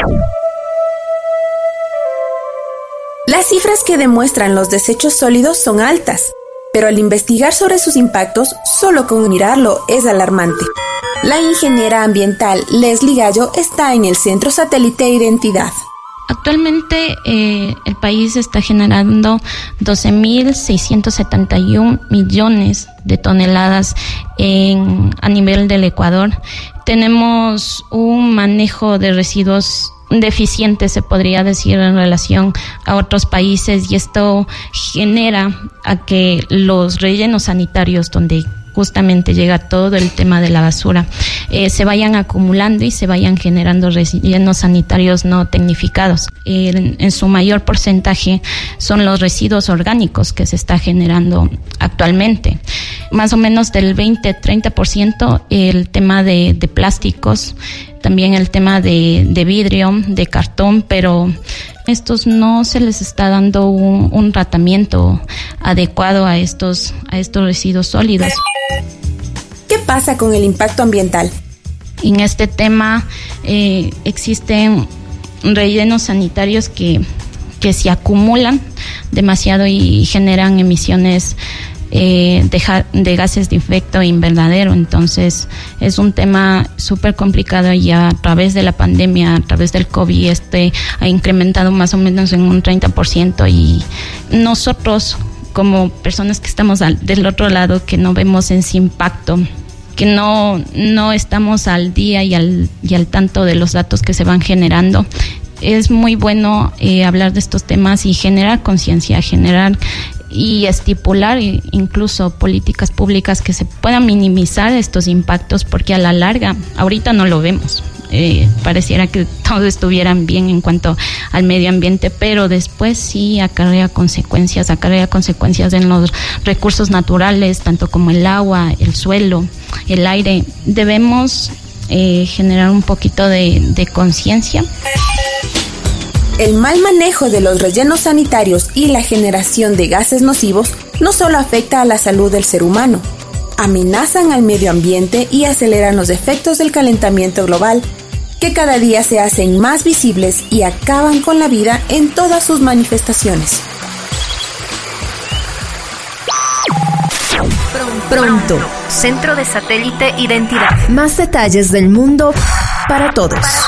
Las cifras que demuestran los desechos sólidos son altas, pero al investigar sobre sus impactos, solo con mirarlo es alarmante. La ingeniera ambiental Leslie Gallo está en el Centro Satélite Identidad. Actualmente el país está generando 12.671 millones de toneladas a nivel del Ecuador. Tenemos un manejo de residuos deficiente, se podría decir, en relación a otros países, y esto genera a que los rellenos sanitarios, donde justamente llega todo el tema de la basura, se vayan acumulando y se vayan generando rellenos sanitarios no tecnificados. En su mayor porcentaje son los residuos orgánicos que se está generando actualmente. Más o menos del 20-30% el tema de plásticos, también el tema de vidrio, de cartón, pero estos no se les está dando un tratamiento adecuado a estos residuos sólidos. ¿Qué pasa con el impacto ambiental? En este tema existen rellenos sanitarios que se acumulan demasiado y generan emisiones de gases de efecto invernadero. Entonces es un tema súper complicado, y a través de la pandemia, a través del COVID, ha incrementado más o menos en un 30%, y nosotros como personas que estamos del otro lado, que no vemos ese impacto, que no estamos al día y al tanto de los datos que se van generando, es muy bueno hablar de estos temas y generar conciencia, generar y estipular incluso políticas públicas que se puedan minimizar estos impactos, porque a la larga, ahorita no lo vemos. Pareciera que todo estuviera bien en cuanto al medio ambiente, pero después sí acarrea consecuencias en los recursos naturales, tanto como el agua, el suelo, el aire. Debemos generar un poquito de conciencia. El mal manejo de los rellenos sanitarios y la generación de gases nocivos no solo afecta a la salud del ser humano, amenazan al medio ambiente y aceleran los efectos del calentamiento global, que cada día se hacen más visibles y acaban con la vida en todas sus manifestaciones. Pronto, Centro de Satélite Identidad. Más detalles del mundo para todos.